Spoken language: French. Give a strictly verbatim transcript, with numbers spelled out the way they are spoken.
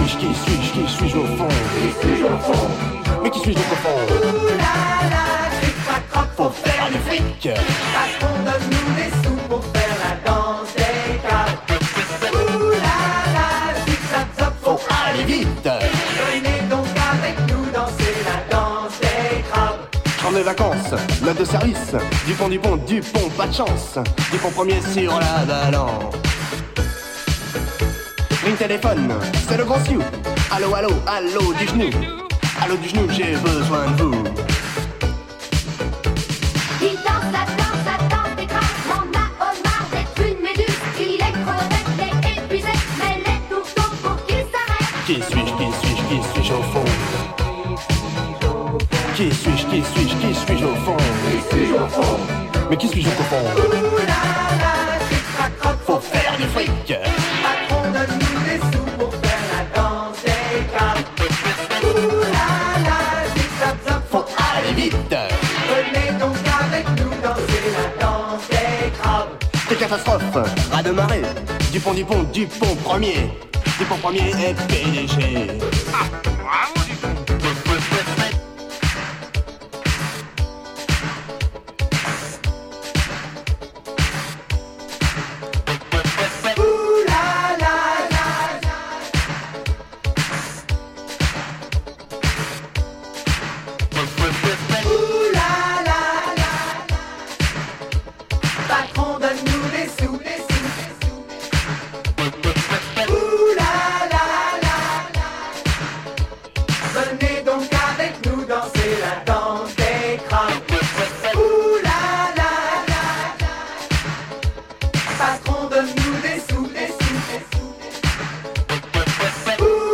suis-je, qui suis-je, qui suis-je au fond? Qui suis-je au fond? Mais qui suis-je au fond? Ouh là là, cric-crac croc, faut faire du fric. Patron, donne-nous des sous pour faire la danse des crabes. Ouh là là, zig-zag zop, faut aller vite. Venez donc avec nous danser la danse des crabes. En les vacances, note de service. Dupont, Dupont, Dupont, pas de chance. Dupont premier sur la balance. Ring téléphone, c'est le grand Sioux. Allô, allô, allô du genou. Allô du genou, j'ai besoin de vous. Il danse la danse, la danse des crabes. M'en a au marre d'être une méduse. Il est crevé, est épuisé, mais les tourteaux pour qu'il s'arrête. Qui suis-je, qui suis-je, qui suis-je au fond? Qui suis-je, qui suis-je, qui suis-je au fond? Qui suis-je au fond? Mais qui suis-je au fond? Ouh là là, cric-crac croc, Faut faire du fric. Patron, donne-nous des sous pour faire la danse des crabes. Ouh là là, zig-zag zop, Faut aller vite. venez donc avec nous danser la danse des crabes. Quelle catastrophe, raz de marée. Dupont, Dupont, Dupont premier. Dupont premier est P D G. Ah, bravo